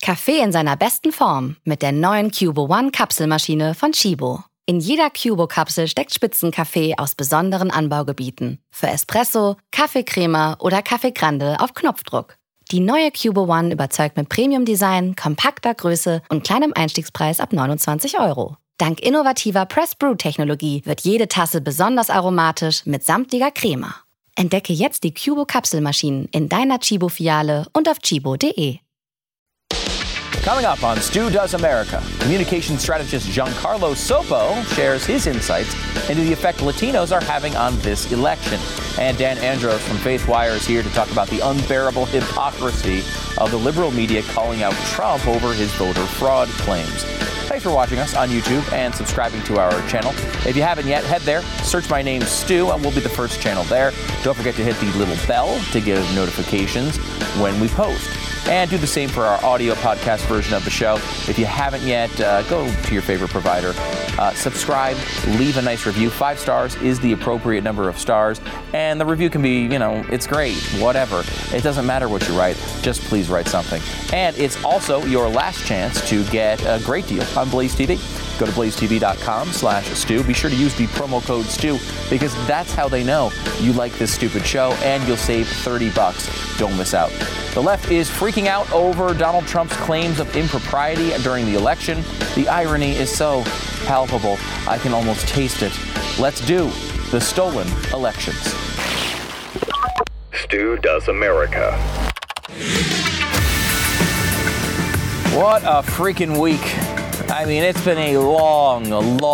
Kaffee in seiner besten Form mit der neuen Cubo One Kapselmaschine von Chibo. In jeder Cubo-Kapsel steckt Spitzenkaffee aus besonderen Anbaugebieten. Für Espresso, Kaffeecrema oder Kaffee Grande auf Knopfdruck. Die neue Cubo One überzeugt mit Premium-Design, kompakter Größe und kleinem Einstiegspreis ab 29 €. Dank innovativer Press-Brew-Technologie wird jede Tasse besonders aromatisch mit samtlicher Crema. Entdecke jetzt die Cubo-Kapselmaschinen in deiner Chibo-Filiale und auf chibo.de. Coming up on Stu Does America, communications strategist Giancarlo Sopo shares his insights into the effect Latinos are having on this election. And Dan Andros from FaithWire is here to talk about the unbearable hypocrisy of the liberal media calling out Trump over his voter fraud claims. Thanks for watching us on YouTube and subscribing to our channel. If you haven't yet, head there, search my name Stu, and we'll be the first channel there. Don't forget to hit the little bell to give notifications when we post. And do the same for our audio podcast version of the show. If you haven't yet, go to your favorite provider, subscribe, leave a nice review. 5 stars is the appropriate number of stars. And the review can be, it's great, whatever. It doesn't matter what you write, just please write something. And it's also your last chance to get a great deal on Blaze TV. Go to blazetv.com/Stu. Be sure to use the promo code Stu because that's how they know you like this stupid show, and you'll save $30. Don't miss out. The left is freaking out over Donald Trump's claims of impropriety during the election. The irony is so palpable, I can almost taste it. Let's do the stolen elections. Stu Does America. What a freaking week. I mean, it's been a long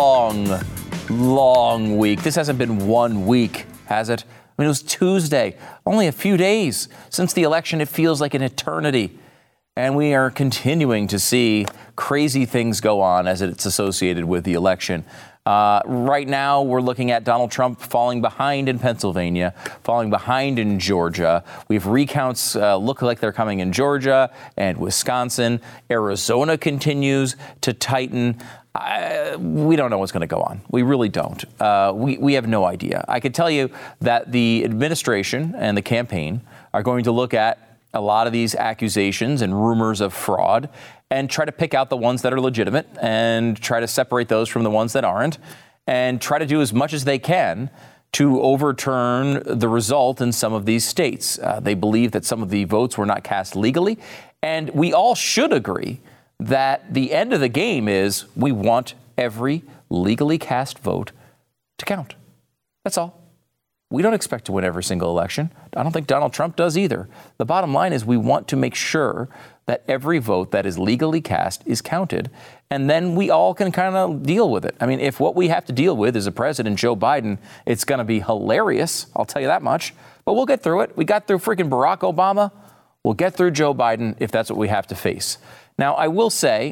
week. This hasn't been 1 week, has it? I mean, it was Tuesday, only a few days since the election. It feels like an eternity. And we are continuing to see crazy things go on as it's associated with the election. Right now, we're looking at Donald Trump falling behind in Pennsylvania, falling behind in Georgia. We have recounts look like they're coming in Georgia and Wisconsin. Arizona continues to tighten. We don't know what's going to go on. We really don't. We have no idea. I can tell you that the administration and the campaign are going to look at a lot of these accusations and rumors of fraud and try to pick out the ones that are legitimate and try to separate those from the ones that aren't and try to do as much as they can to overturn the result in some of these states. They believe that some of the votes were not cast legally, and we all should agree that the end of the game is we want every legally cast vote to count. That's all. We don't expect to win every single election. I don't think Donald Trump does either. The bottom line is we want to make sure that every vote that is legally cast is counted, and then we all can kind of deal with it. I mean, if what we have to deal with is a President Joe Biden, it's going to be hilarious. I'll tell you that much. But we'll get through it. We got through freaking Barack Obama. We'll get through Joe Biden if that's what we have to face. Now, I will say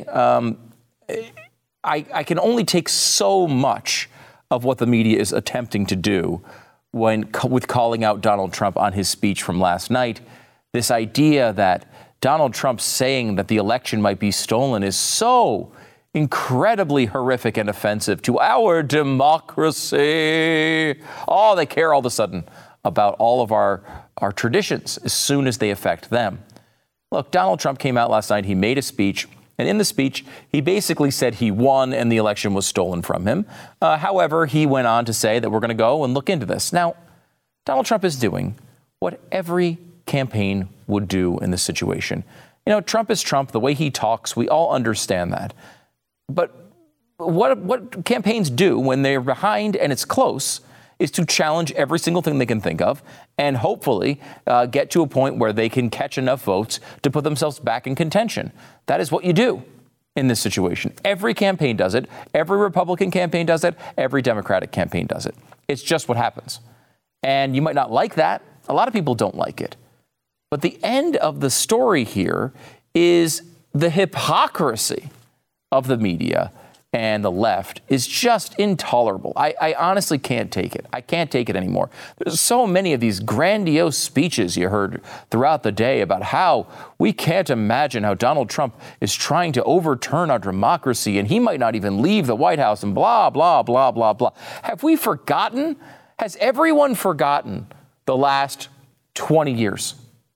I can only take so much of what the media is attempting to do with calling out Donald Trump on his speech from last night. This idea that Donald Trump saying that the election might be stolen is so incredibly horrific and offensive to our democracy. Oh, they care all of a sudden about all of our traditions as soon as they affect them. Look, Donald Trump came out last night. He made a speech. And in the speech, he basically said he won and the election was stolen from him. However, he went on to say that we're going to go and look into this. Now, Donald Trump is doing what every campaign would do in this situation. Trump is Trump. The way he talks, we all understand that. But what campaigns do when they're behind and it's close is to challenge every single thing they can think of and hopefully get to a point where they can catch enough votes to put themselves back in contention. That is what you do in this situation. Every campaign does it. Every Republican campaign does it. Every Democratic campaign does it. It's just what happens. And you might not like that. A lot of people don't like it. But the end of the story here is the hypocrisy of the media and the left is just intolerable. I honestly can't take it. I can't take it anymore. There's so many of these grandiose speeches you heard throughout the day about how we can't imagine how Donald Trump is trying to overturn our democracy and he might not even leave the White House and blah, blah, blah, blah, blah. Have we forgotten? Has everyone forgotten the last 20 years?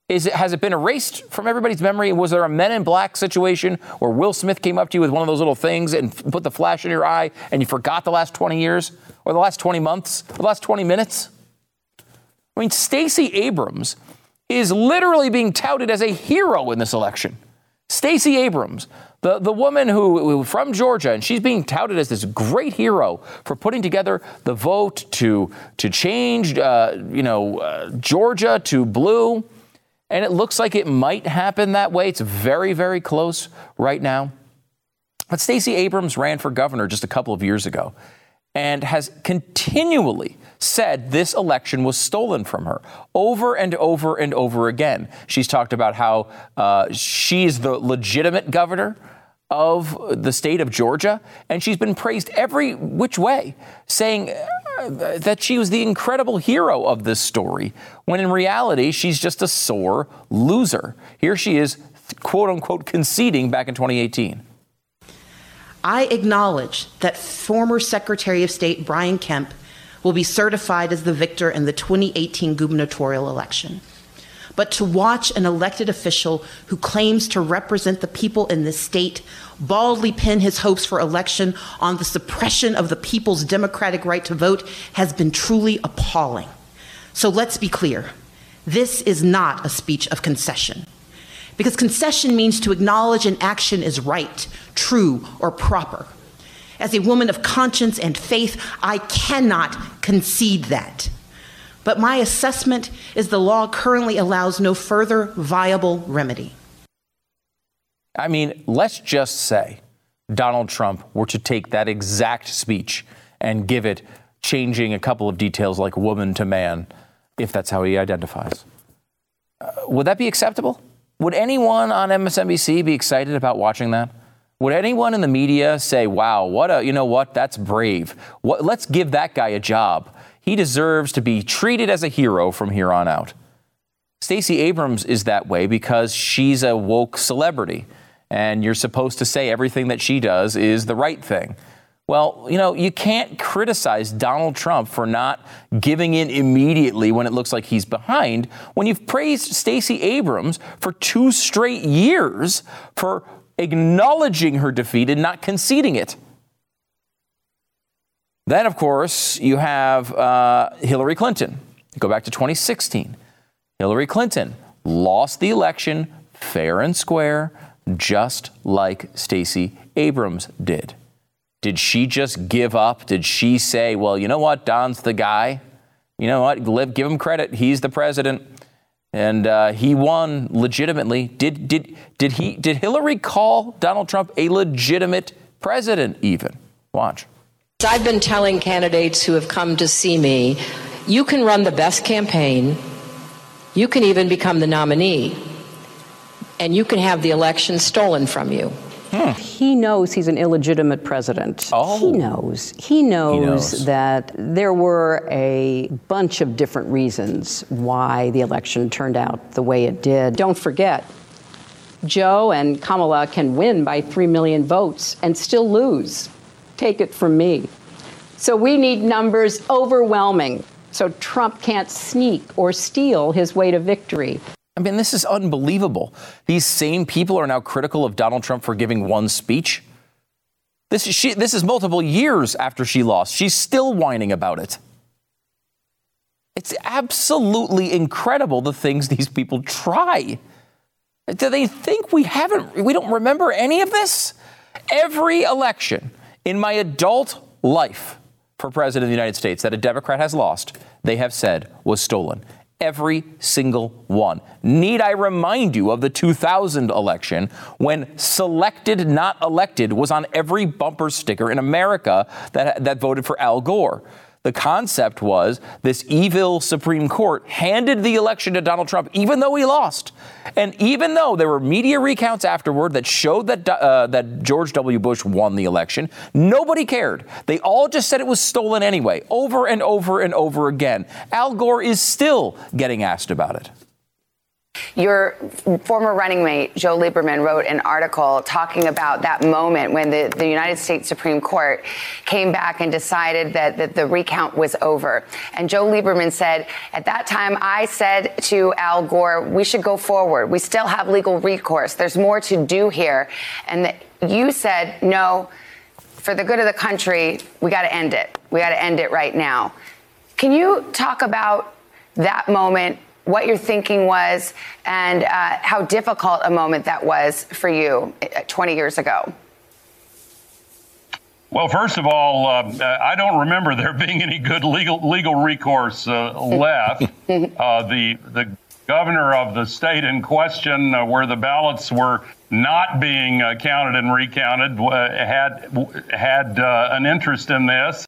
Has it been erased from everybody's memory? Was there a Men in Black situation where Will Smith came up to you with one of those little things and put the flash in your eye and you forgot the last 20 years or the last 20 months or the last 20 minutes? I mean, Stacey Abrams is literally being touted as a hero in this election. Stacey Abrams, the woman who from Georgia, and she's being touted as this great hero for putting together the vote to change, Georgia to blue. And it looks like it might happen that way. It's very, very close right now. But Stacey Abrams ran for governor just a couple of years ago and has continually said this election was stolen from her over and over and over again. She's talked about how she's the legitimate governor of the state of Georgia, and she's been praised every which way, saying that she was the incredible hero of this story, when in reality, she's just a sore loser. Here she is, quote unquote, conceding back in 2018. I acknowledge that former Secretary of State Brian Kemp will be certified as the victor in the 2018 gubernatorial election. But to watch an elected official who claims to represent the people in this state baldly pin his hopes for election on the suppression of the people's democratic right to vote has been truly appalling. So let's be clear. This is not a speech of concession. Because concession means to acknowledge an action is right, true, or proper. As a woman of conscience and faith, I cannot concede that. But my assessment is the law currently allows no further viable remedy. I mean, let's just say Donald Trump were to take that exact speech and give it, changing a couple of details like woman to man, if that's how he identifies. Would that be acceptable? Would anyone on MSNBC be excited about watching that? Would anyone in the media say, wow, that's brave. Let's give that guy a job. He deserves to be treated as a hero from here on out. Stacey Abrams is that way because she's a woke celebrity, and you're supposed to say everything that she does is the right thing. Well, you can't criticize Donald Trump for not giving in immediately when it looks like he's behind, when you've praised Stacey Abrams for 2 straight years for acknowledging her defeat and not conceding it. Then, of course, you have Hillary Clinton. Go back to 2016. Hillary Clinton lost the election fair and square, just like Stacey Abrams did. Did she just give up? Did she say, well, you know what, Don's the guy? You know what, give him credit. He's the president. And he won legitimately. Did Hillary call Donald Trump a legitimate president even? Watch. I've been telling candidates who have come to see me, you can run the best campaign, you can even become the nominee, and you can have the election stolen from you. He knows he's an illegitimate president. Oh. He knows that there were a bunch of different reasons why the election turned out the way it did. Don't forget, Joe and Kamala can win by 3 million votes and still lose. Take it from me. So we need numbers overwhelming so Trump can't sneak or steal his way to victory. I mean, this is unbelievable. These same people are now critical of Donald Trump for giving one speech. This is multiple years after she lost. She's still whining about it. It's absolutely incredible the things these people try. Do they think we don't remember any of this? Every election in my adult life for president of the United States that a Democrat has lost, they have said was stolen. Every single one. Need I remind you of the 2000 election when selected, not elected, was on every bumper sticker in America that voted for Al Gore. The concept was this evil Supreme Court handed the election to Donald Trump, even though he lost. And even though there were media recounts afterward that showed that George W. Bush won the election, nobody cared. They all just said it was stolen anyway, over and over and over again. Al Gore is still getting asked about it. Your former running mate, Joe Lieberman, wrote an article talking about that moment when the United States Supreme Court came back and decided that the recount was over. And Joe Lieberman said, at that time, I said to Al Gore, we should go forward. We still have legal recourse. There's more to do here. And you said, no, for the good of the country, we got to end it. We got to end it right now. Can you talk about that moment, what your thinking was, and how difficult a moment that was for you 20 years ago? Well, first of all, I don't remember there being any good legal recourse left. The governor of the state in question, where the ballots were not being counted and recounted, had an interest in this.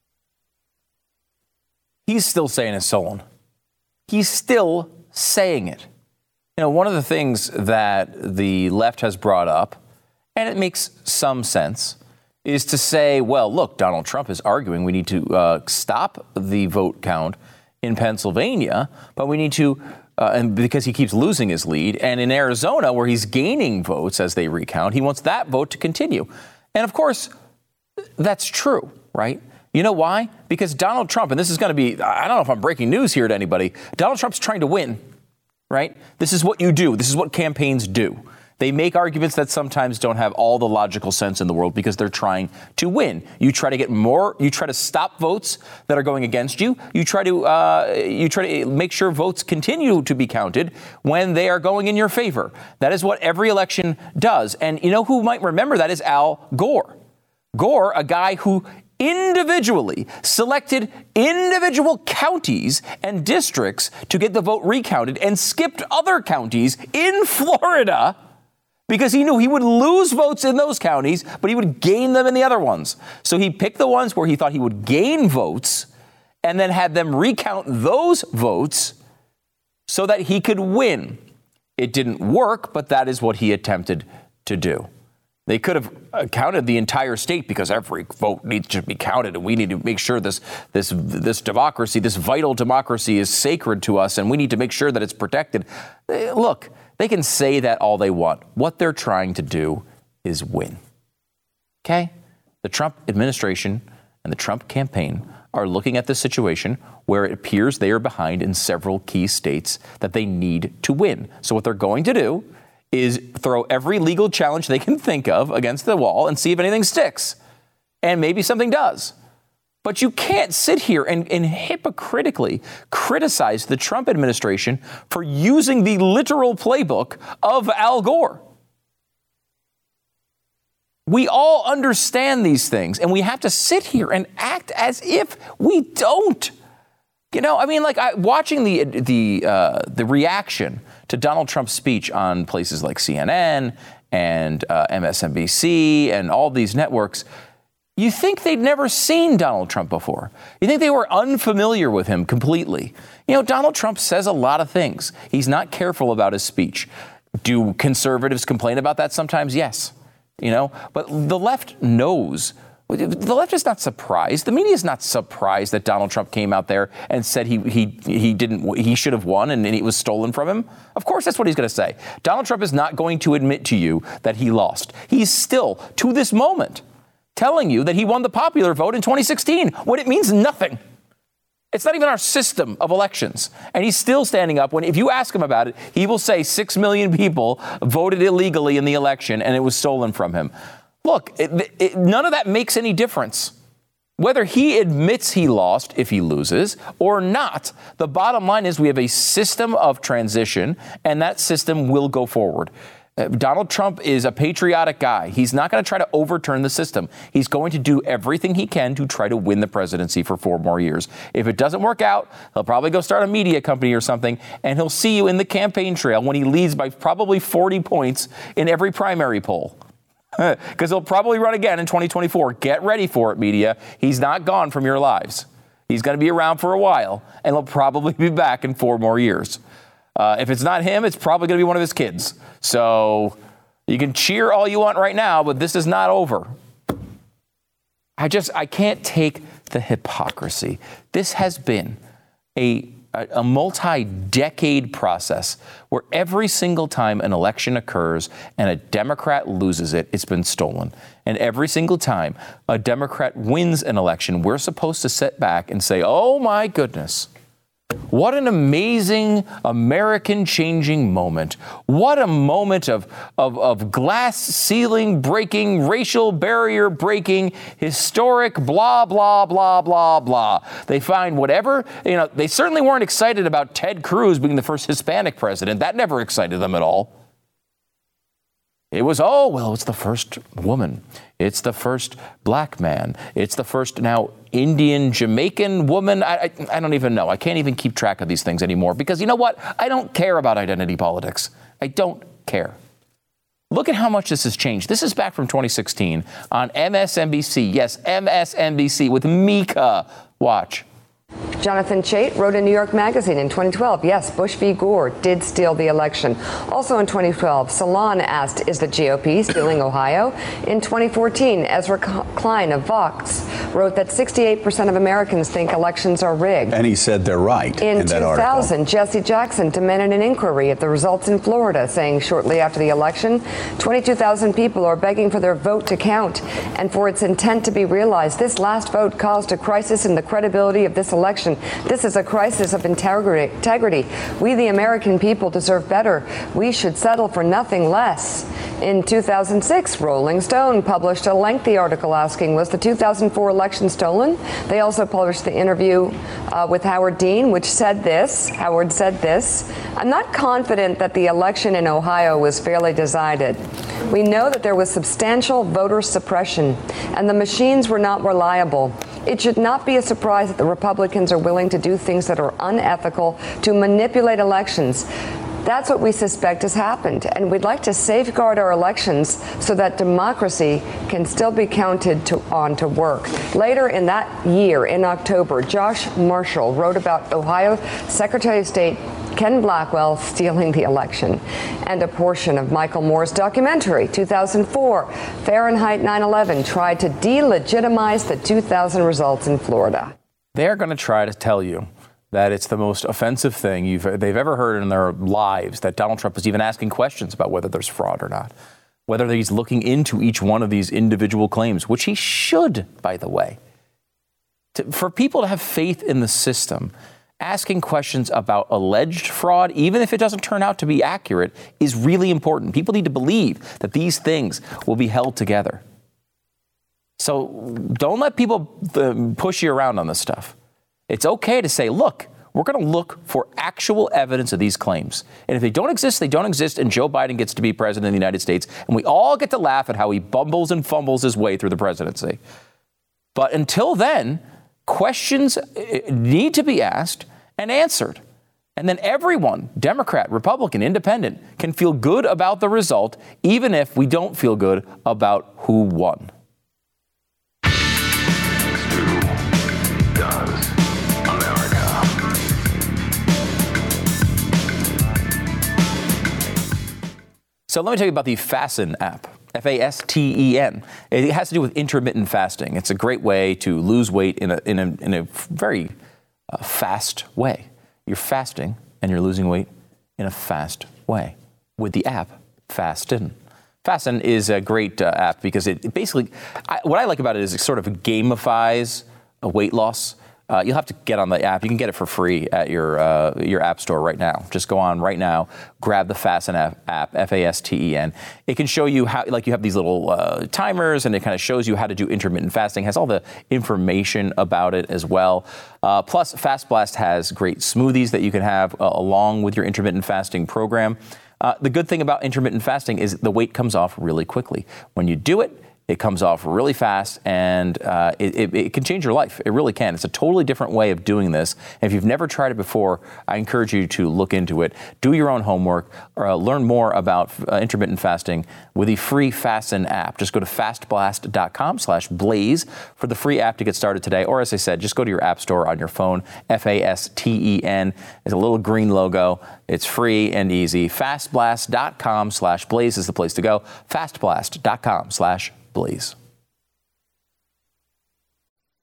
He's still saying it's stolen. He's still saying it. You know, one of the things that the left has brought up, and it makes some sense, is to say, well, look, Donald Trump is arguing we need to stop the vote count in Pennsylvania, but we need to, and because he keeps losing his lead, and in Arizona, where he's gaining votes as they recount, he wants that vote to continue. And of course, that's true, right? You know why? Because Donald Trump, and this is going to be, I don't know if I'm breaking news here to anybody, Donald Trump's trying to win, right? This is what you do. This is what campaigns do. They make arguments that sometimes don't have all the logical sense in the world because they're trying to win. You try to get more, you try to stop votes that are going against you. You try to make sure votes continue to be counted when they are going in your favor. That is what every election does. And you know who might remember that is Al Gore. Gore, a guy who individually selected individual counties and districts to get the vote recounted and skipped other counties in Florida because he knew he would lose votes in those counties, but he would gain them in the other ones. So he picked the ones where he thought he would gain votes and then had them recount those votes so that he could win. It didn't work, but that is what he attempted to do. They could have counted the entire state because every vote needs to be counted, and we need to make sure this democracy, this vital democracy, is sacred to us, and we need to make sure that it's protected. Look, they can say that all they want. What they're trying to do is win. Okay? The Trump administration and the Trump campaign are looking at this situation where it appears they are behind in several key states that they need to win. So what they're going to do is throw every legal challenge they can think of against the wall and see if anything sticks. And maybe something does. But you can't sit here and hypocritically criticize the Trump administration for using the literal playbook of Al Gore. We all understand these things, and we have to sit here and act as if we don't. You know, I mean, like watching the reaction to Donald Trump's speech on places like CNN and MSNBC and all these networks, you think they'd never seen Donald Trump before. You think they were unfamiliar with him completely. You know, Donald Trump says a lot of things. He's not careful about his speech. Do conservatives complain about that sometimes? Yes. You know, but the left knows. The left is not surprised. The media is not surprised that Donald Trump came out there and said he should have won and it was stolen from him. Of course, that's what he's going to say. Donald Trump is not going to admit to you that he lost. He's still, to this moment, telling you that he won the popular vote in 2016 when it means nothing. It's not even our system of elections. And he's still standing up when, if you ask him about it, he will say 6 million people voted illegally in the election and it was stolen from him. Look, none of that makes any difference. Whether he admits he lost if he loses or not, the bottom line is we have a system of transition, and that system will go forward. Donald Trump is a patriotic guy. He's not going to try to overturn the system. He's going to do everything he can to try to win the presidency for 4 more years. If it doesn't work out, he'll probably go start a media company or something, and he'll see you in the campaign trail when he leads by probably 40 points in every primary poll. Because he'll probably run again in 2024. Get ready for it, media. He's not gone from your lives. He's going to be around for a while, and he'll probably be back in 4 more years. If it's not him, it's probably going to be one of his kids. So you can cheer all you want right now, but this is not over. I can't take the hypocrisy. This has been a a multi-decade process where every single time an election occurs and a Democrat loses it, it's been stolen. And every single time a Democrat wins an election, we're supposed to sit back and say, oh, my goodness. What an amazing American-changing moment. What a moment of glass ceiling breaking, racial barrier breaking, historic blah, blah, blah, blah, blah. They find whatever, they certainly weren't excited about Ted Cruz being the first Hispanic president. That never excited them at all. It was, it's the first woman. It's the first black man. It's the first now Indian, Jamaican woman. I don't even know. I can't even keep track of these things anymore because you know what? I don't care about identity politics. I don't care. Look at how much this has changed. This is back from 2016 on MSNBC. Yes, MSNBC with Mika. Watch. Jonathan Chait wrote in New York Magazine in 2012, yes, Bush v. Gore did steal the election. Also in 2012, Salon asked, is the GOP stealing Ohio? In 2014, Ezra Klein of Vox wrote that 68% of Americans think elections are rigged. And he said they're right in that article. In 2000, Jesse Jackson demanded an inquiry of the results in Florida, saying shortly after the election, 22,000 people are begging for their vote to count and for its intent to be realized. This last vote caused a crisis in the credibility of this election. This is a crisis of integrity. We, the American people, deserve better. We should settle for nothing less. In 2006, Rolling Stone published a lengthy article asking, was the 2004 election stolen? They also published the interview with Howard Dean, which said this. Howard said this, I'm not confident that the election in Ohio was fairly decided. We know that there was substantial voter suppression, and the machines were not reliable. It should not be a surprise that the Republicans are willing to do things that are unethical to manipulate elections. That's what we suspect has happened, and we'd like to safeguard our elections so that democracy can still be counted on to work. Later in that year, in October, Josh Marshall wrote about Ohio Secretary of State Ken Blackwell stealing the election, and a portion of Michael Moore's documentary, 2004, Fahrenheit 9/11, tried to delegitimize the 2000 results in Florida. They're going to try to tell you that it's the most offensive thing they've ever heard in their lives, that Donald Trump is even asking questions about whether there's fraud or not, whether he's looking into each one of these individual claims, which he should, by the way. For people to have faith in the system, asking questions about alleged fraud, even if it doesn't turn out to be accurate, is really important. People need to believe that these things will be held together. So don't let people push you around on this stuff. It's okay to say, look, we're going to look for actual evidence of these claims. And if they don't exist, they don't exist, and Joe Biden gets to be president of the United States, and we all get to laugh at how he bumbles and fumbles his way through the presidency. But until then, questions need to be asked and answered. And then everyone, Democrat, Republican, Independent, can feel good about the result, even if we don't feel good about who won. So let me tell you about the Fasten app, Fasten. It has to do with intermittent fasting. It's a great way to lose weight in a very fast way. You're fasting and you're losing weight in a fast way with the app Fasten. Fasten is a great app because it basically, what I like about it is it sort of gamifies a weight loss. You'll have to get on the app. You can get it for free at your app store right now. Just go on right now, grab the Fasten app, Fasten. It can show you how, like you have these little timers, and it kind of shows you how to do intermittent fasting. It has all the information about it as well. Plus, Fast Blast has great smoothies that you can have along with your intermittent fasting program. The good thing about intermittent fasting is the weight comes off really quickly. When you do it, it comes off really fast, and it can change your life. It really can. It's a totally different way of doing this. And if you've never tried it before, I encourage you to look into it. Do your own homework, or learn more about intermittent fasting with the free Fasten app. Just go to fastblast.com/blaze for the free app to get started today. Or as I said, just go to your app store on your phone, Fasten. It's a little green logo. It's free and easy. Fastblast.com/blaze is the place to go. Fastblast.com/blaze.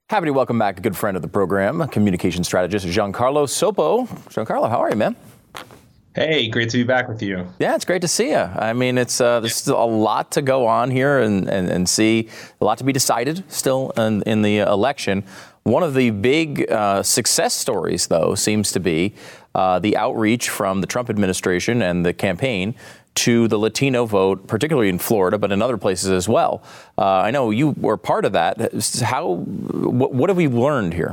Happy to welcome back a good friend of the program, communication strategist Giancarlo Sopo. Giancarlo, how are you, man? Hey, great to be back with you. Yeah, it's great to see you. I mean, it's there's still a lot to go on here and see, a lot to be decided still in the election. One of the big success stories, though, seems to be the outreach from the Trump administration and the campaign to the Latino vote, particularly in Florida, but in other places as well. I know you were part of that. What have we learned here?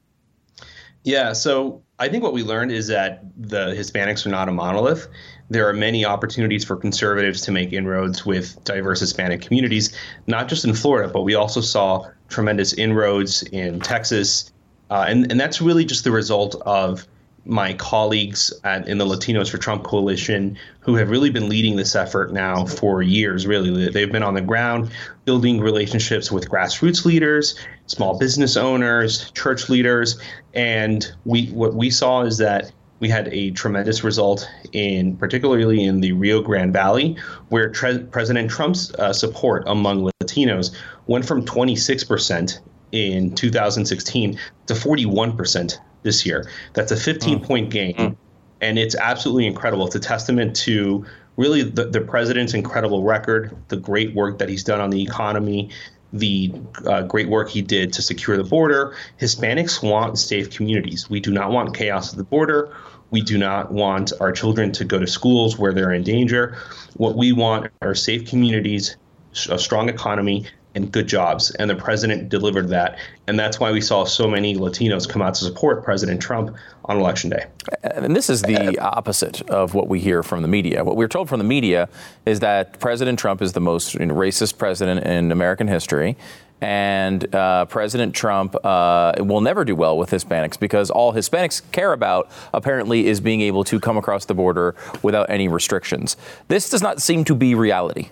Yeah, so I think what we learned is that the Hispanics are not a monolith. There are many opportunities for conservatives to make inroads with diverse Hispanic communities, not just in Florida, but we also saw tremendous inroads in Texas. And that's really just the result of my colleagues in the Latinos for Trump coalition, who have really been leading this effort now for years, really. They've been on the ground building relationships with grassroots leaders, small business owners, church leaders. And what we saw is that we had a tremendous result particularly in the Rio Grande Valley, where President Trump's support among Latinos went from 26% in 2016 to 41% this year. That's a 15-point gain, and it's absolutely incredible. It's a testament to really the president's incredible record, the great work that he's done on the economy, the great work he did to secure the border. Hispanics want safe communities. We do not want chaos at the border. We do not want our children to go to schools where they're in danger. What we want are safe communities, a strong economy, and good jobs. And the president delivered that. And that's why we saw so many Latinos come out to support President Trump on Election Day. And this is the opposite of what we hear from the media. What we're told from the media is that President Trump is the most racist president in American history. And President Trump will never do well with Hispanics because all Hispanics care about, apparently, is being able to come across the border without any restrictions. This does not seem to be reality.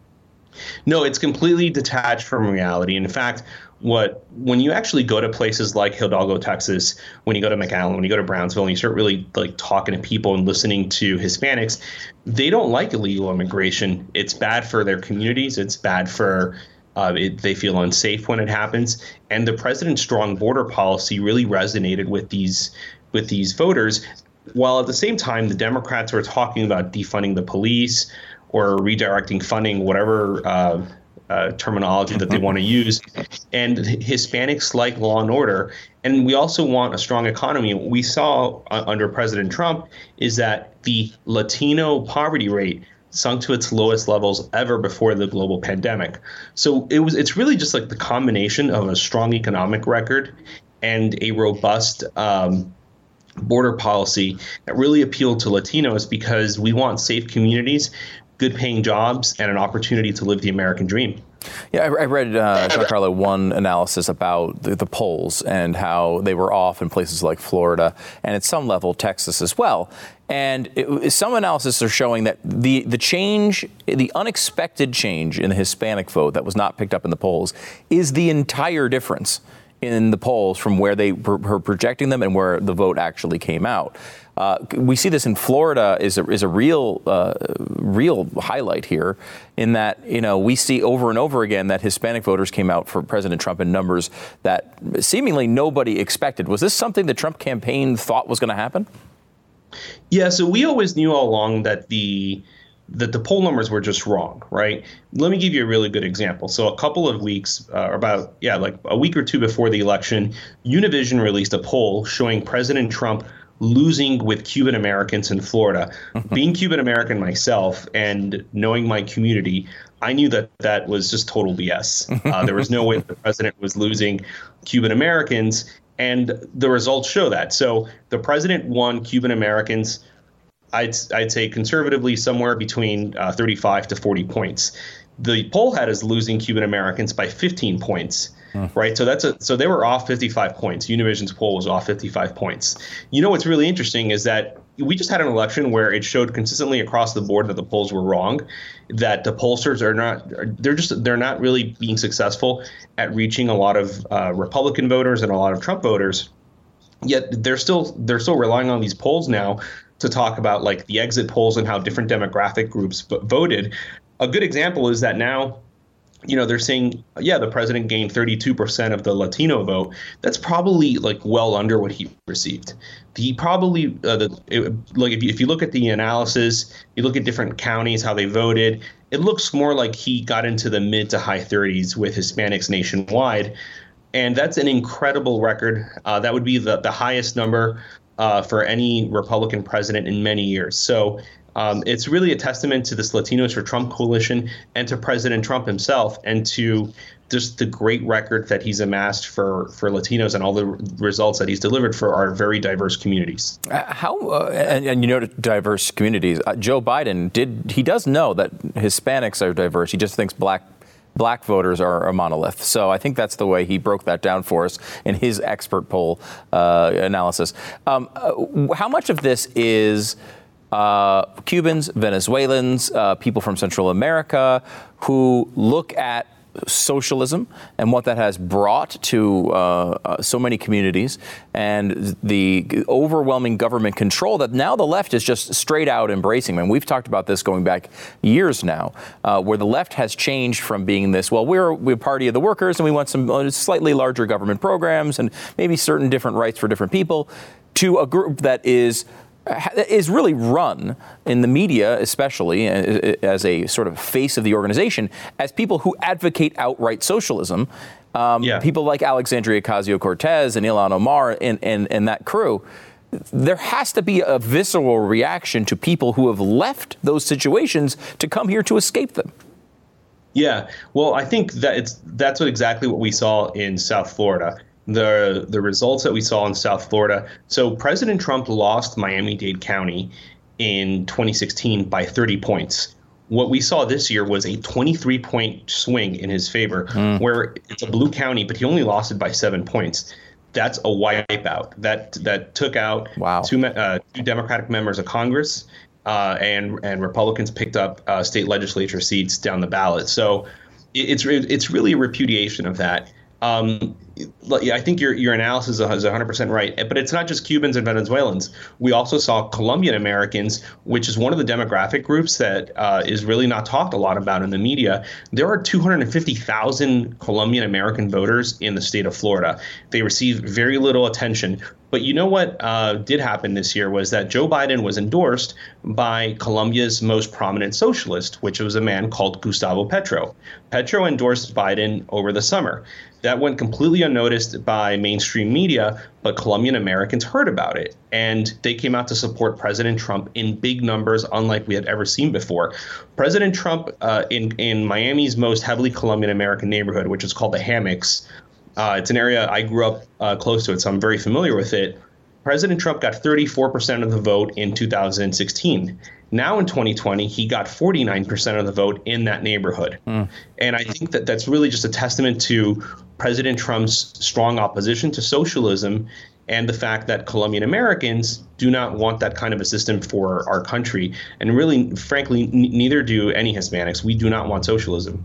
No, it's completely detached from reality. In fact, when you actually go to places like Hidalgo, Texas, when you go to McAllen, when you go to Brownsville, and you start really talking to people and listening to Hispanics, they don't like illegal immigration. It's bad for their communities. It's bad for they feel unsafe when it happens. And the president's strong border policy really resonated with these voters, while at the same time, the Democrats were talking about defunding the police or redirecting funding, whatever terminology that they want to use. And Hispanics like law and order. And we also want a strong economy. What we saw under President Trump is that the Latino poverty rate sunk to its lowest levels ever before the global pandemic. So it's really just like the combination of a strong economic record and a robust border policy that really appealed to Latinos because we want safe communities, good paying jobs, and an opportunity to live the American dream. Yeah, I read, Giancarlo, one analysis about the polls and how they were off in places like Florida and at some level Texas as well. And some analysis are showing that the unexpected change in the Hispanic vote that was not picked up in the polls is the entire difference in the polls from where they were projecting them and where the vote actually came out. We see this in Florida is a real highlight here in that, we see over and over again that Hispanic voters came out for President Trump in numbers that seemingly nobody expected. Was this something the Trump campaign thought was going to happen? Yeah, so we always knew all along that the poll numbers were just wrong, right? Let me give you a really good example. So a couple of weeks, like a week or two before the election, Univision released a poll showing President Trump losing with Cuban Americans in Florida. Being Cuban American myself and knowing my community, I knew that was just total BS. There was no way the president was losing Cuban Americans, and the results show that. So the president won Cuban Americans, I'd say conservatively, somewhere between 35 to 40 points. The poll had us losing Cuban Americans by 15 points. Right. So they were off 55 points. Univision's poll was off 55 points. What's really interesting is that we just had an election where it showed consistently across the board that the polls were wrong, that the pollsters they're not really being successful at reaching a lot of Republican voters and a lot of Trump voters. Yet they're still relying on these polls now to talk about like the exit polls and how different demographic groups voted. A good example is that now they're saying, yeah, the president gained 32% of the Latino vote. That's probably like well under what he received. He probably, if you look at the analysis, you look at different counties, how they voted, it looks more like he got into the mid to high 30s with Hispanics nationwide. And that's an incredible record. That would be the highest number for any Republican president in many years. So it's really a testament to this Latinos for Trump coalition and to President Trump himself, and to just the great record that he's amassed for Latinos and all the results that he's delivered for our very diverse communities. And diverse communities. Joe Biden does know that Hispanics are diverse. He just thinks black voters are a monolith. So I think that's the way he broke that down for us in his expert poll analysis. How much of this is Cubans, Venezuelans, people from Central America who look at socialism and what that has brought to so many communities, and the overwhelming government control that now the left is just straight out embracing? And we've talked about this going back years now, where the left has changed from being this, well, we're a party of the workers and we want some slightly larger government programs and maybe certain different rights for different people, to a group that is really run in the media, especially as a sort of face of the organization, as people who advocate outright socialism. People like Alexandria Ocasio-Cortez and Ilhan Omar and that crew. There has to be a visceral reaction to people who have left those situations to come here to escape them. Yeah, well, I think that's exactly what we saw in South Florida. The results that we saw in South Florida. So President Trump lost Miami-Dade County in 2016 by 30 points. What we saw this year was a 23-point swing in his favor, where it's a blue county, but he only lost it by 7 points. That's a wipeout. That took out two Democratic members of Congress, and Republicans picked up state legislature seats down the ballot. So it's really a repudiation of that. I think your analysis is 100% right, but it's not just Cubans and Venezuelans. We also saw Colombian Americans, which is one of the demographic groups that is really not talked a lot about in the media. There are 250,000 Colombian American voters in the state of Florida. They receive very little attention. But you know what did happen this year was that Joe Biden was endorsed by Colombia's most prominent socialist, which was a man called Gustavo Petro. Petro endorsed Biden over the summer. That went completely unnoticed by mainstream media, but Colombian Americans heard about it, and they came out to support President Trump in big numbers, unlike we had ever seen before. President Trump in Miami's most heavily Colombian American neighborhood, which is called the Hammocks, it's an area I grew up close to it, so I'm very familiar with it. President Trump got 34% of the vote in 2016. Now in 2020, he got 49% of the vote in that neighborhood. And I think that's really just a testament to President Trump's strong opposition to socialism and the fact that Colombian Americans do not want that kind of a system for our country. And really, frankly, neither do any Hispanics. We do not want socialism.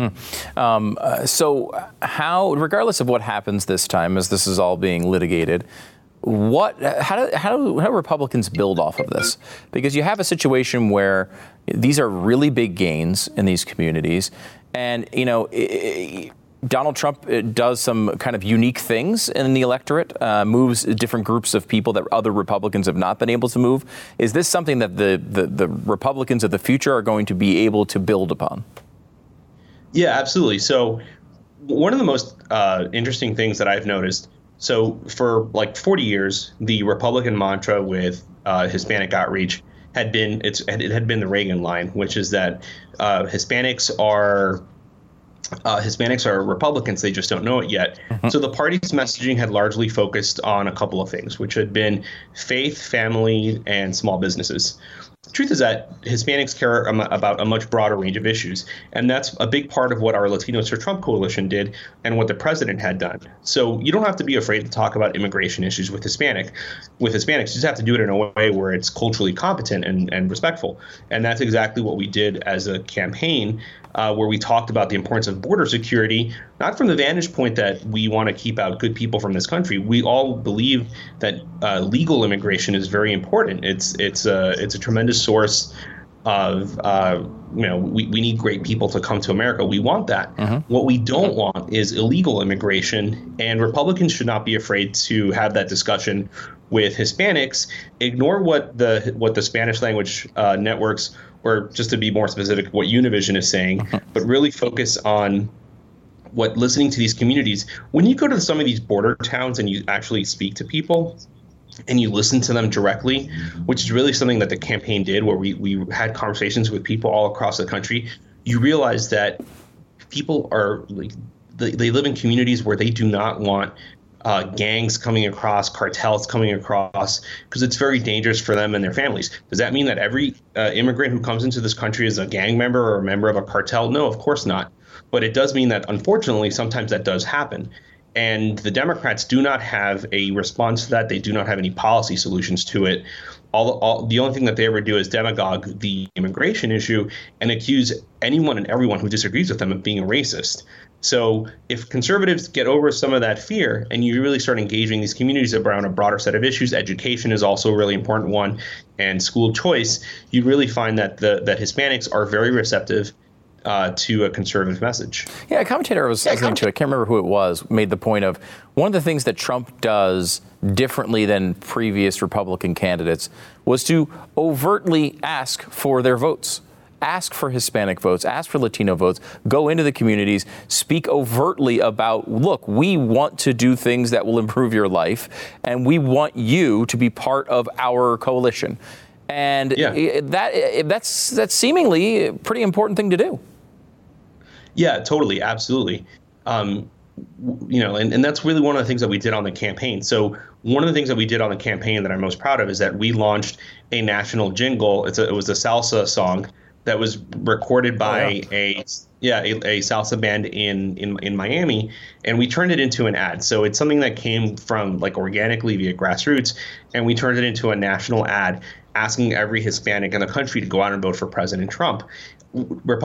So how, regardless of what happens this time, as this is all being litigated, how do Republicans build off of this? Because you have a situation where these are really big gains in these communities, and Donald Trump does some kind of unique things in the electorate, moves different groups of people that other Republicans have not been able to move. Is this something that the Republicans of the future are going to be able to build upon? Yeah, absolutely. So one of the most interesting things that I've noticed, so for like 40 years, the Republican mantra with Hispanic outreach had been the Reagan line, which is that Hispanics are Republicans. They just don't know it yet. So the party's messaging had largely focused on a couple of things, which had been faith, family, and small businesses. The truth is that Hispanics care about a much broader range of issues, and that's a big part of what our Latinos for Trump coalition did and what the president had done. So you don't have to be afraid to talk about immigration issues with Hispanics. You just have to do it in a way where it's culturally competent and respectful. And that's exactly what we did as a campaign, where we talked about the importance of border security, not from the vantage point that we want to keep out good people from this country. We all believe that legal immigration is very important. It's a tremendous source of, we need great people to come to America. We want that. Mm-hmm. What we don't want is illegal immigration, and Republicans should not be afraid to have that discussion with Hispanics. Ignore what the Spanish language networks, or just to be more specific, what Univision is saying, but really focus on what listening to these communities. When you go to some of these border towns and you actually speak to people and you listen to them directly, which is really something that the campaign did, where we had conversations with people all across the country, you realize that people are like, they live in communities where they do not want gangs coming across, cartels coming across, because it's very dangerous for them and their families. Does that mean that every immigrant who comes into this country is a gang member or a member of a cartel? No, of course not. But it does mean that, unfortunately, sometimes that does happen. And the Democrats do not have a response to that. They do not have any policy solutions to it. The only thing that they ever do is demagogue the immigration issue and accuse anyone and everyone who disagrees with them of being a racist. So if conservatives get over some of that fear and you really start engaging these communities around a broader set of issues, education is also a really important one, and school choice, you really find that that Hispanics are very receptive to a conservative message. Yeah, a commentator I was listening to, I can't remember who it was, made the point of one of the things that Trump does differently than previous Republican candidates was to overtly ask for their votes. Ask for Hispanic votes, ask for Latino votes, go into the communities, speak overtly about, look, we want to do things that will improve your life, and we want you to be part of our coalition. And that's seemingly a pretty important thing to do. Yeah, totally. Absolutely. And that's really one of the things that we did on the campaign. So one of the things that we did on the campaign that I'm most proud of is that we launched a national jingle. It was a salsa song that was recorded by a salsa band in Miami, and we turned it into an ad. So it's something that came from like organically via grassroots, and we turned it into a national ad asking every Hispanic in the country to go out and vote for President Trump. I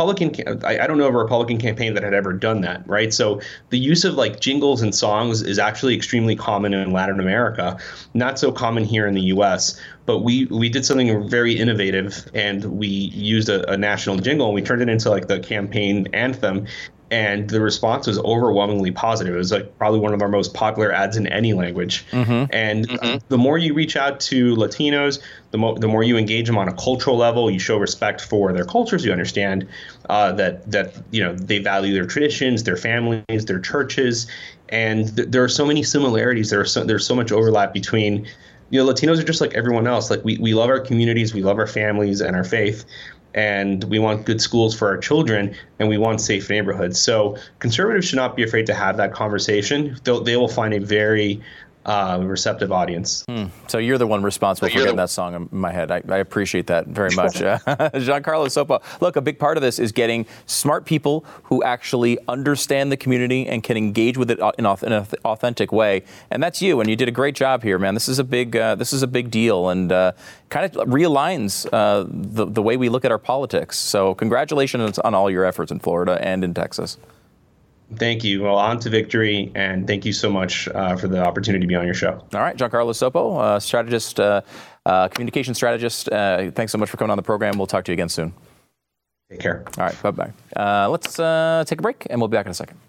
don't know of a Republican campaign that had ever done that, right? So the use of like jingles and songs is actually extremely common in Latin America, not so common here in the U.S. But we did something very innovative, and we used a national jingle, and we turned it into like the campaign anthem. And the response was overwhelmingly positive. It was like probably one of our most popular ads in any language. Mm-hmm. And the more you reach out to Latinos, the more you engage them on a cultural level, you show respect for their cultures. You understand that they value their traditions, their families, their churches, and there are so many similarities. There's so much overlap between. Latinos are just like everyone else. Like we love our communities, we love our families and our faith. And we want good schools for our children, and we want safe neighborhoods. So conservatives should not be afraid to have that conversation. They will find a very receptive audience. So you're the one responsible for getting that song in my head. I appreciate that very much. Giancarlo Sopo, look, a big part of this is getting smart people who actually understand the community and can engage with it in an authentic way. And that's you, and you did a great job here, man. This is a big deal, and kind of realigns the way we look at our politics. So congratulations on all your efforts in Florida and in Texas. Thank you. Well, on to victory, and thank you so much for the opportunity to be on your show. All right, Giancarlo Sopo, strategist, communication strategist. Thanks so much for coming on the program. We'll talk to you again soon. Take care. All right, bye-bye. Let's take a break, and we'll be back in a second.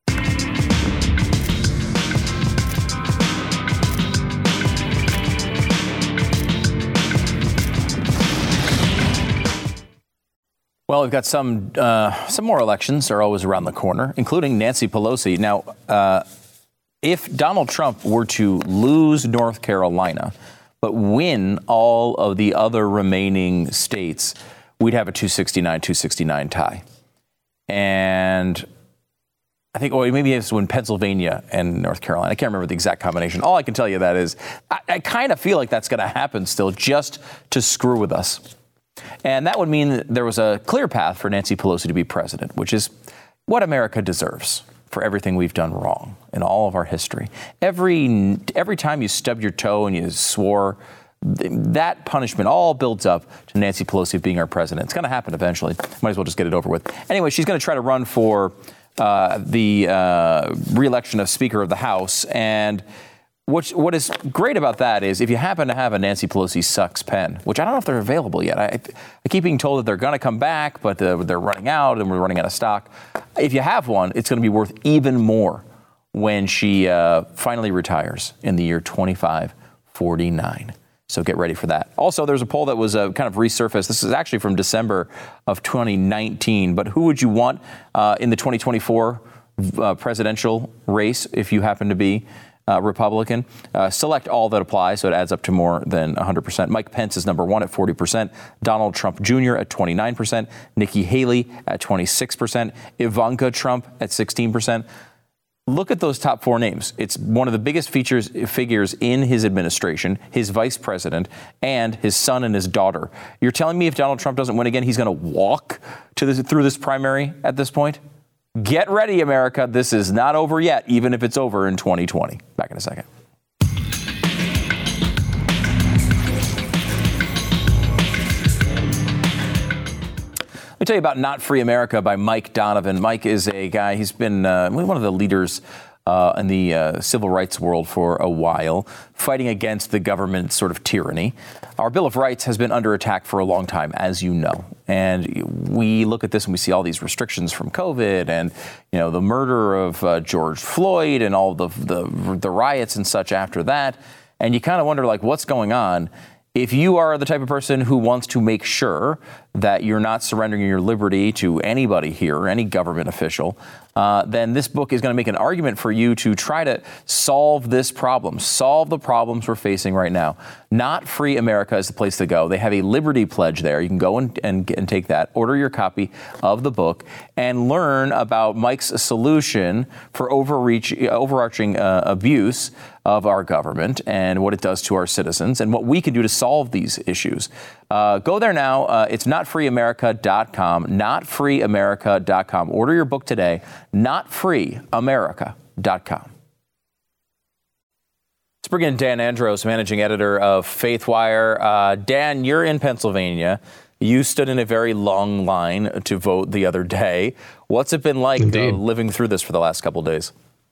Well, we've got some more elections are always around the corner, including Nancy Pelosi. Now, if Donald Trump were to lose North Carolina, but win all of the other remaining states, we'd have a 269-269 tie. And I think, maybe it's when Pennsylvania and North Carolina. I can't remember the exact combination. All I can tell you that is I kind of feel like that's going to happen still, just to screw with us. And that would mean that there was a clear path for Nancy Pelosi to be president, which is what America deserves for everything we've done wrong in all of our history. Every time you stubbed your toe and you swore, that punishment all builds up to Nancy Pelosi being our president. It's going to happen eventually. Might as well just get it over with. Anyway, she's going to try to run for the re-election of Speaker of the House. And What is great about that is if you happen to have a Nancy Pelosi sucks pen, which I don't know if they're available yet. I keep being told that they're going to come back, but they're running out and we're running out of stock. If you have one, it's going to be worth even more when she finally retires in the year 2549. So get ready for that. Also, there's a poll that was kind of resurfaced. This is actually from December of 2019. But who would you want in the 2024 presidential race if you happen to be Republican? Select all that apply, so it adds up to more than 100%. Mike Pence is number one at 40%. Donald Trump Jr. at 29%. Nikki Haley at 26%. Ivanka Trump at 16%. Look at those top four names. It's one of the biggest figures in his administration, his vice president, and his son and his daughter. You're telling me if Donald Trump doesn't win again, he's going to walk through this primary at this point? Get ready, America. This is not over yet, even if it's over in 2020. Back in a second. Let me tell you about Not Free America by Mike Donovan. Mike is a guy, he's been one of the leaders in the civil rights world for a while, fighting against the government sort of tyranny. Our Bill of Rights has been under attack for a long time, as you know. And we look at this and we see all these restrictions from COVID and, you know, the murder of George Floyd and all the riots and such after that. And you kind of wonder, like, what's going on? If you are the type of person who wants to make sure that you're not surrendering your liberty to anybody here, any government official, then this book is going to make an argument for you to try to solve this problem, solve the problems we're facing right now. Not Free America is the place to go. They have a liberty pledge there. You can go and take that, order your copy of the book, and learn about Mike's solution for overarching abuse of our government and what it does to our citizens and what we can do to solve these issues. Go there now. It's notfreeamerica.com, notfreeamerica.com. Order your book today, notfreeamerica.com. Let's bring in Dan Andros, managing editor of FaithWire. Dan, you're in Pennsylvania. You stood in a very long line to vote the other day. What's it been like living through this for the last couple of days?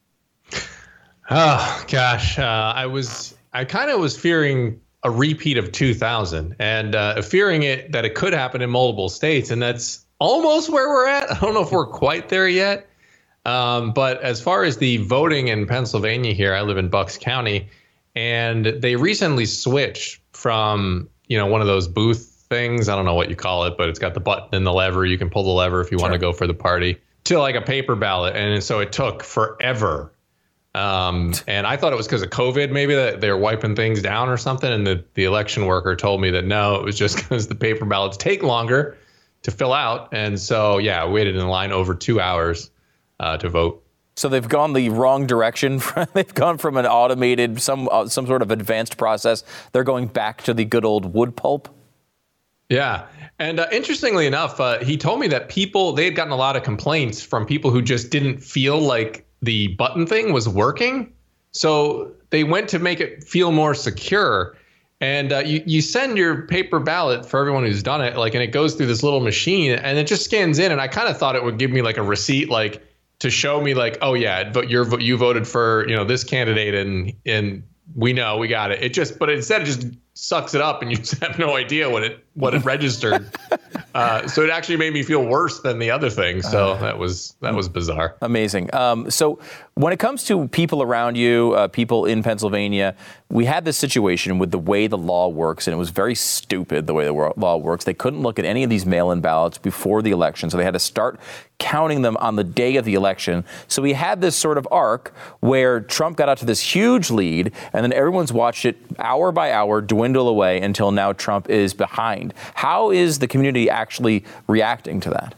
Oh, gosh. I kind of was fearing a repeat of 2000 and fearing that it could happen in multiple states. And that's almost where we're at. I don't know if we're quite there yet. But as far as the voting in Pennsylvania here, I live in Bucks County, and they recently switched from, one of those booth things. I don't know what you call it, but it's got the button and the lever. You can pull the lever if you want to go for the party, to like a paper ballot. And so it took forever. And I thought it was because of COVID, maybe that they're wiping things down or something. And the election worker told me that no, it was just because the paper ballots take longer to fill out. And so, yeah, I waited in line over 2 hours to vote. So they've gone the wrong direction. They've gone from an automated, some sort of advanced process. They're going back to the good old wood pulp. Yeah. And interestingly enough, he told me that they had gotten a lot of complaints from people who just didn't feel like the button thing was working. So they went to make it feel more secure. And you send your paper ballot for everyone who's done it, and it goes through this little machine and it just scans in. And I kind of thought it would give me like a receipt, to show me oh yeah, but you voted for, this candidate and we know we got it. But instead it just sucks it up and you just have no idea what it registered. So it actually made me feel worse than the other thing. So that was bizarre. Amazing. So when it comes to people around you, people in Pennsylvania, we had this situation with the way the law works, and it was very stupid the way the law works. They couldn't look at any of these mail-in ballots before the election, so they had to start counting them on the day of the election. So we had this sort of arc where Trump got out to this huge lead, and then everyone's watched it hour by hour dwindle away until now Trump is behind. How is the community actually reacting to that?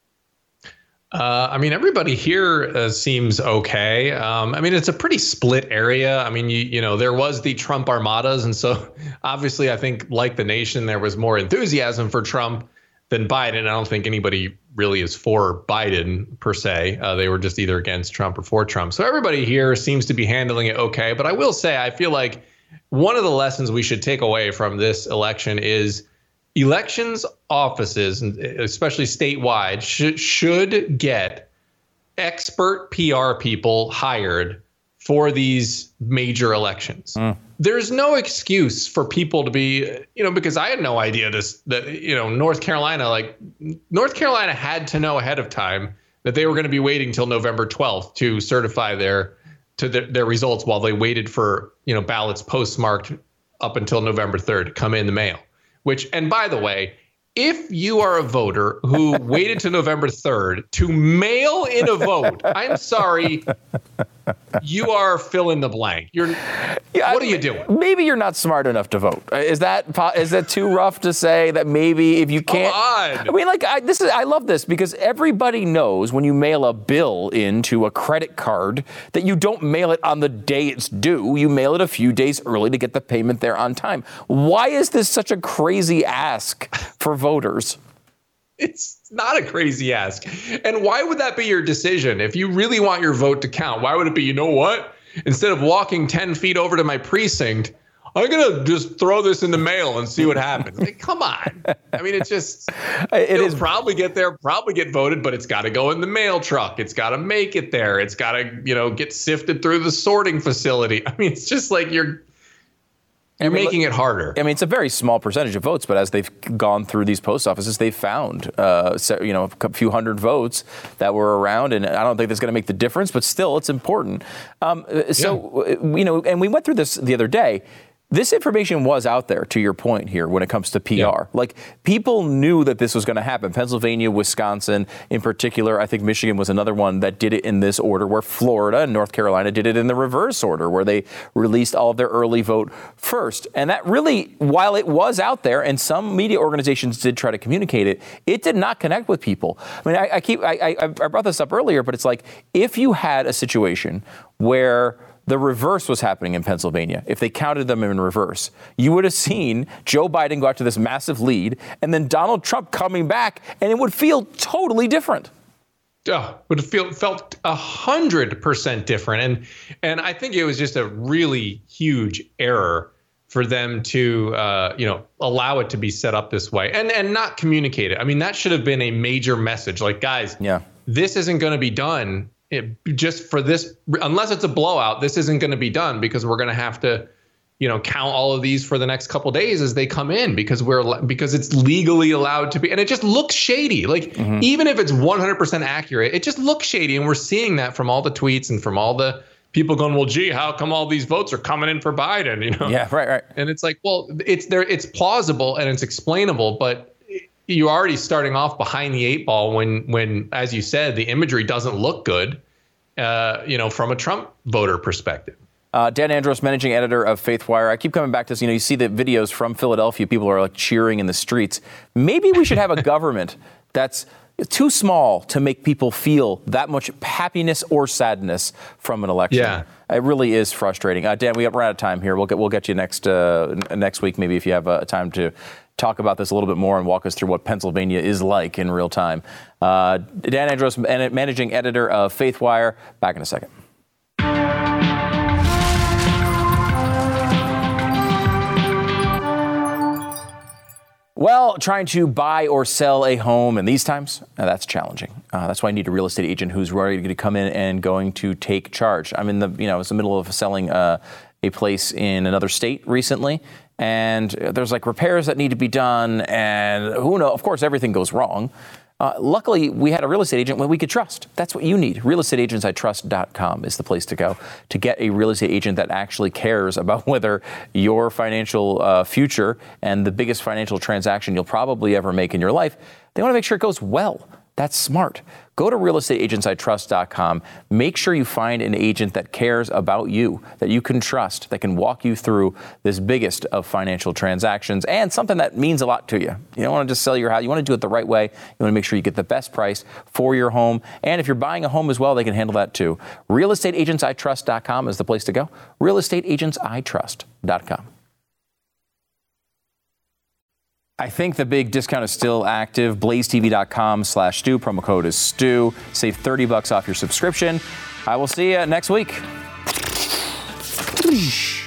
Everybody here seems okay. It's a pretty split area. There was the Trump armadas. And so obviously, I think like the nation, there was more enthusiasm for Trump than Biden. I don't think anybody really is for Biden per se. They were just either against Trump or for Trump. So everybody here seems to be handling it okay. But I will say, I feel like one of the lessons we should take away from this election is elections offices, especially statewide, should get expert PR people hired for these major elections. There's no excuse for people to be, because I had no idea North Carolina had to know ahead of time that they were going to be waiting till November 12th to certify their results while they waited for, ballots postmarked up until November 3rd to come in the mail. And by the way, if you are a voter who waited to November 3rd to mail in a vote, I'm sorry, you are fill in the blank. What are you doing? Maybe you're not smart enough to vote. Is that too rough to say that maybe if you can't? Come on. I mean, I love this because everybody knows when you mail a bill into a credit card that you don't mail it on the day it's due. You mail it a few days early to get the payment there on time. Why is this such a crazy ask for voters? It's not a crazy ask. And why would that be your decision? If you really want your vote to count, why would it be, you know what? Instead of walking 10 feet over to my precinct, I'm going to just throw this in the mail and see what happens. Come on. I mean, it's just, it'll probably get there, probably get voted, but it's got to go in the mail truck. It's got to make it there. It's got to, get sifted through the sorting facility. I mean, it's just like you're making it harder. I mean, it's a very small percentage of votes, but as they've gone through these post offices, they've found, a few hundred votes that were around, and I don't think that's going to make the difference, but still, it's important. And we went through this the other day. This information was out there, to your point here, when it comes to PR. Yeah. Like, people knew that this was going to happen. Pennsylvania, Wisconsin in particular. I think Michigan was another one that did it in this order, where Florida and North Carolina did it in the reverse order, where they released all of their early vote first. And that really, while it was out there, and some media organizations did try to communicate it, it did not connect with people. I mean, I brought this up earlier, but it's like, if you had a situation where the reverse was happening in Pennsylvania, if they counted them in reverse, you would have seen Joe Biden go out to this massive lead and then Donald Trump coming back, and it would feel totally different. Would have felt 100% different. And I think it was just a really huge error for them to, allow it to be set up this way and not communicate it. I mean, that should have been a major message. Like, guys, this isn't going to be done. Just for this, unless it's a blowout, this isn't going to be done because we're going to have to, count all of these for the next couple of days as they come in because it's legally allowed to be. And it just looks shady. Like, even if it's 100% accurate, it just looks shady. And we're seeing that from all the tweets and from all the people going, well, gee, how come all these votes are coming in for Biden? Yeah, right. And it's like, well, it's plausible and it's explainable, but you're already starting off behind the eight ball when, as you said, the imagery doesn't look good, from a Trump voter perspective. Dan Andros, managing editor of FaithWire. I keep coming back to this. You see the videos from Philadelphia. People are like cheering in the streets. Maybe we should have a government that's too small to make people feel that much happiness or sadness from an election. Yeah. It really is frustrating. Dan, we're out of time here. We'll get you next week, maybe, if you have time to talk about this a little bit more and walk us through what Pennsylvania is like in real time. Dan Andros, managing editor of FaithWire. Back in a second. Well, trying to buy or sell a home in these times, that's challenging. That's why I need a real estate agent who's ready to come in and going to take charge. I'm in it's the middle of selling a place in another state recently, and there's like repairs that need to be done, and who knows? Of course, everything goes wrong. Luckily, we had a real estate agent we could trust. That's what you need. realestateagentsitrust.com is the place to go to get a real estate agent that actually cares about whether your financial future and the biggest financial transaction you'll probably ever make in your life, they want to make sure it goes well. That's smart. Go to realestateagentsitrust.com. Make sure you find an agent that cares about you, that you can trust, that can walk you through this biggest of financial transactions and something that means a lot to you. You don't want to just sell your house. You want to do it the right way. You want to make sure you get the best price for your home. And if you're buying a home as well, they can handle that too. Realestateagentsitrust.com is the place to go. Realestateagentsitrust.com. I think the big discount is still active. BlazeTV.com/Stu. Promo code is Stu. Save $30 off your subscription. I will see you next week.